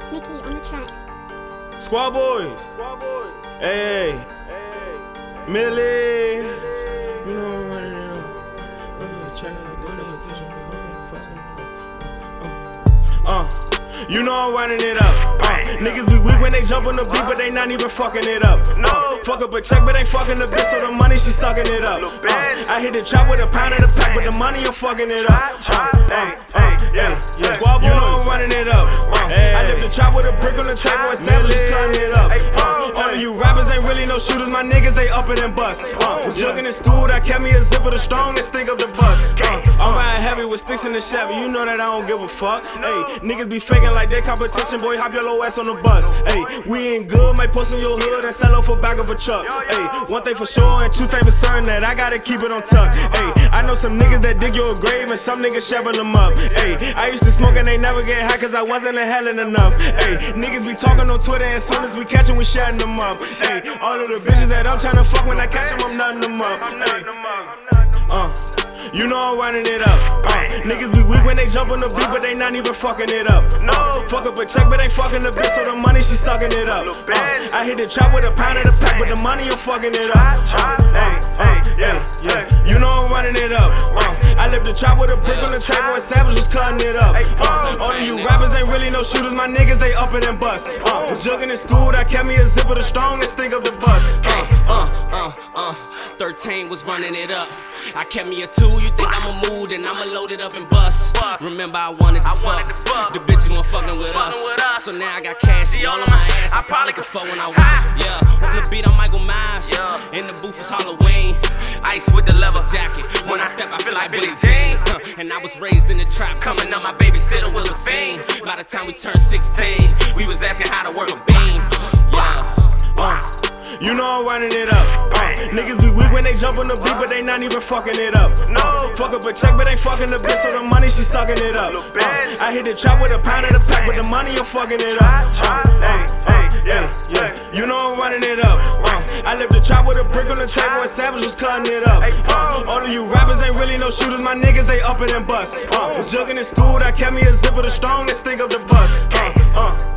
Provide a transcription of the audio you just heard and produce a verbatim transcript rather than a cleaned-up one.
Mickey on the track. Squad boys. Squad boys. Hey. Hey. Millie. You know I'm running it up. Uh, checking the money, attention. Uh, you know I'm running it up. Uh, niggas be weak when they jump on the beat, but they not even fucking it up. Uh, fuck up a check, but they fucking the bitch, so the money she sucking it up. Uh, I hit the trap with a pound of the pack, but the money I'm fucking it up. Uh, uh, uh, yeah, yeah. Squad boys, you know I'm running it up. Uh, I lift the trap with a brick on the track, boy, savages cutting it up. Uh, all of you rappers ain't really no shooters, my niggas they up it and bust. Uh, was jugging in school, that kept me a zipper, the strongest think of the bus. Uh, I'm riding heavy with sticks in the Chevy, you know that I don't give a fuck. Hey, niggas be faking like they competition, boy, hop your low ass on the bus. Hey, we ain't good, might post in your hood and sell off for back of a truck. Hey, one thing for sure and two things for certain that I gotta keep it on tuck. Hey, I know some niggas that dig your grave and some niggas shovel them up. Hey, I used to smoke and they never get high cause I wasn't inhaling enough. Hey, niggas be talking on Twitter and soon as we catch them, we shutting them up. Hey, all of the bitches that I'm tryna fuck, when I catch them, I'm nutting them up. Hey, uh, you know I'm running it up. Uh, niggas be weak when they jump on the beat, but they not even fucking it up. Uh, fuck up a check, but they fucking the bitch, so the money she sucking it up. Uh, I hit the trap with a pound of the pack, but the money I'm fucking it up. Uh, hey, uh, yeah, yeah. You know I'm running it up. Uh, I lift the trap with a brick on the track, boy, savage was cutting it up. Uh, all of you rappers ain't really no shooters, my niggas they up it and bust. Uh, was jugging in school, that kept me a zipper, the strongest think of the bus. Uh, uh, uh, uh, thirteen was running it up. I kept me a two, you think I'ma move, then I'ma load it up and bust. Remember I wanted to fuck, the bitches weren't fucking with us. So now I got cash, all on my ass, I probably could fuck when I want. Yeah, on the beat I'm Michael Myers, in the booth it's Halloween. Ice with the leather jacket, when I step I feel like Billie Jean. uh, And I was raised in the trap, coming up my babysitter was a fiend. By the time we turned sixteen, we was asking how to work a beam. Yeah, uh. You know I'm running it up. Uh, niggas be weak when they jump on the beat, but they not even fucking it up. Uh, fuck up a check, but they fucking the bitch, so the money she sucking it up. Uh, I hit the trap with a pound of the pack, but the money I'm fucking it up. Uh, hey, uh, yeah, yeah. You know I'm running it up. Uh, I lift the trap with a brick on the track, boy, savage was cutting it up. Uh, all of you rappers ain't really no shooters, my niggas they up it and bust. Uh, was jugging in school, that kept me a zipper, the strongest think of the bus. Uh, uh.